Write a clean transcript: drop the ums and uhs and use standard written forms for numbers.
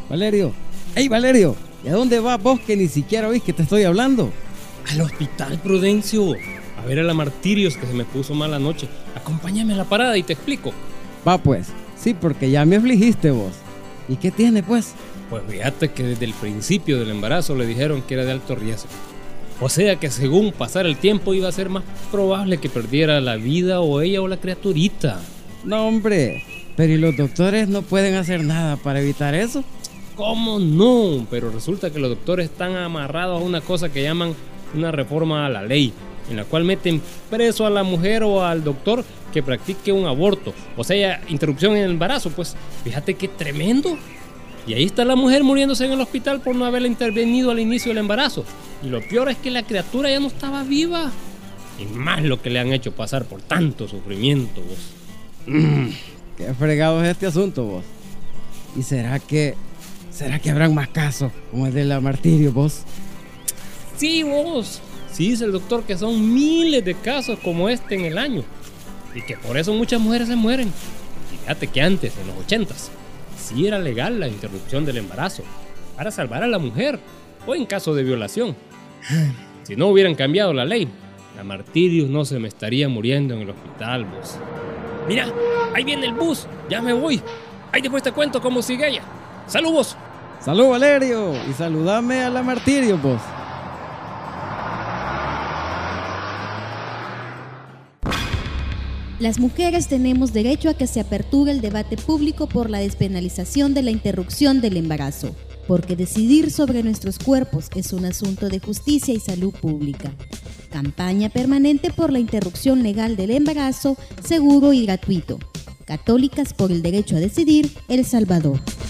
Valerio. ¡Ey, Valerio! ¿Y a dónde vas vos que ni siquiera oís que te estoy hablando? Al hospital, Prudencio. A ver a la Martirios, que se me puso mal anoche. Acompáñame a la parada y te explico. Va pues, sí, porque ya me afligiste vos. ¿Y qué tiene pues? Pues fíjate que desde el principio del embarazo le dijeron que era de alto riesgo. O sea que según pasara el tiempo iba a ser más probable que perdiera la vida o ella o la criaturita. No, hombre, pero ¿y los doctores no pueden hacer nada para evitar eso? ¿Cómo no? Pero resulta que los doctores están amarrados a una cosa que llaman una reforma a la ley, en la cual meten preso a la mujer o al doctor que practique un aborto, o sea, interrupción en el embarazo. Pues fíjate qué tremendo. Y ahí está la mujer muriéndose en el hospital por no haberle intervenido al inicio del embarazo. Y lo peor es que la criatura ya no estaba viva. Y más lo que le han hecho pasar por tanto sufrimiento, vos. Qué fregado es este asunto, vos. ¿Y será que habrán más casos como el de la Martirio, vos? Sí, vos. Sí, dice el doctor que son miles de casos como este en el año. Y que por eso muchas mujeres se mueren. Fíjate que antes, en los 80s, sí era legal la interrupción del embarazo para salvar a la mujer o en caso de violación. Si no hubieran cambiado la ley, la Martirios no se me estaría muriendo en el hospital, vos. Mira, ahí viene el bus, ya me voy. Ahí después te cuento cómo sigue ella. ¡Salud, vos! ¡Salud, Valerio! Y saludame a la Martirio, vos. Las mujeres tenemos derecho a que se aperture el debate público por la despenalización de la interrupción del embarazo, porque decidir sobre nuestros cuerpos es un asunto de justicia y salud pública. Campaña permanente por la interrupción legal del embarazo, seguro y gratuito. Católicas por el derecho a decidir, El Salvador.